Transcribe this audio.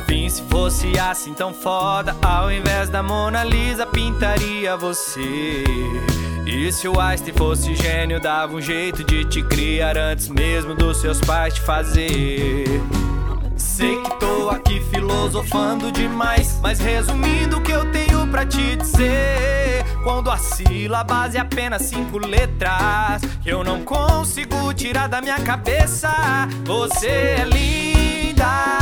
Fim, se fosse assim tão foda, ao invés da Mona Lisa pintaria você. E se o Einstein fosse gênio, dava um jeito de te criar antes mesmo dos seus pais te fazer. Sei que tô aqui filosofando demais, mas resumindo o que eu tenho pra te dizer, quando a sílabas é apenas 5 letras que eu não consigo tirar da minha cabeça. Você é linda,